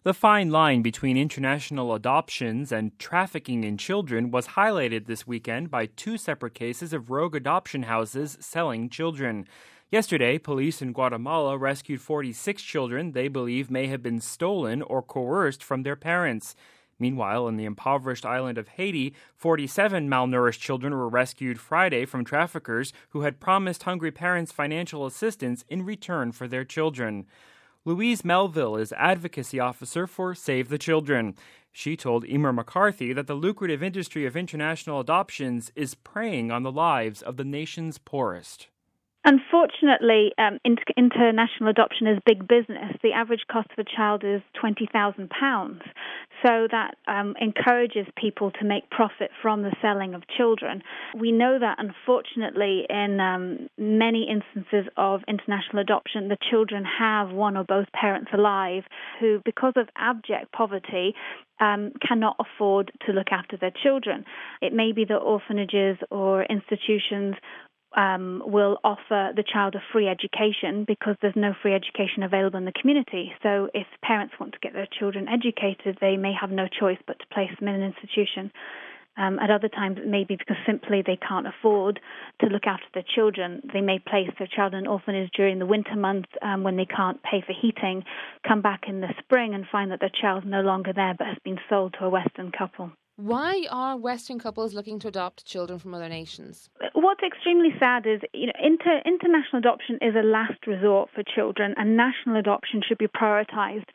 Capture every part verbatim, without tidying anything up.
The fine line between international adoptions and trafficking in children was highlighted this weekend by two separate cases of rogue adoption houses selling children. Yesterday, police in Guatemala rescued forty-six children they believe may have been stolen or coerced from their parents. Meanwhile, in the impoverished island of Haiti, forty-seven malnourished children were rescued Friday from traffickers who had promised hungry parents financial assistance in return for their children. Louise Melville is advocacy officer for Save the Children. She told Emer McCarthy that the lucrative industry of international adoptions is preying on the lives of the nation's poorest. Unfortunately, um, inter- international adoption is big business. The average cost of a child is twenty thousand pounds. So that um, encourages people to make profit from the selling of children. We know that, unfortunately, in um, many instances of international adoption, the children have one or both parents alive who, because of abject poverty, Um, cannot afford to look after their children. It may be that orphanages or institutions Um, will offer the child a free education because there's no free education available in the community. So if parents want to get their children educated, they may have no choice but to place them in an institution. Um, at other times, it may be because simply they can't afford to look after their children. They may place their child in an orphanage during the winter months um, when they can't pay for heating, come back in the spring and find that their child's no longer there but has been sold to a Western couple. Why are Western couples looking to adopt children from other nations? What's extremely sad is, you know, inter, international adoption is a last resort for children, and national adoption should be prioritized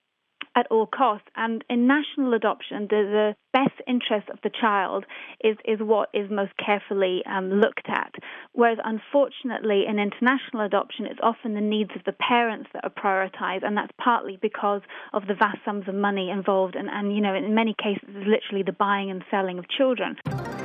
at all costs. And in national adoption, the, the best interest of the child is, is what is most carefully um, looked at. Whereas, unfortunately, in international adoption, it's often the needs of the parents that are prioritized, and that's partly because of the vast sums of money involved. And, and you know, in many cases, it's literally the buying and selling of children.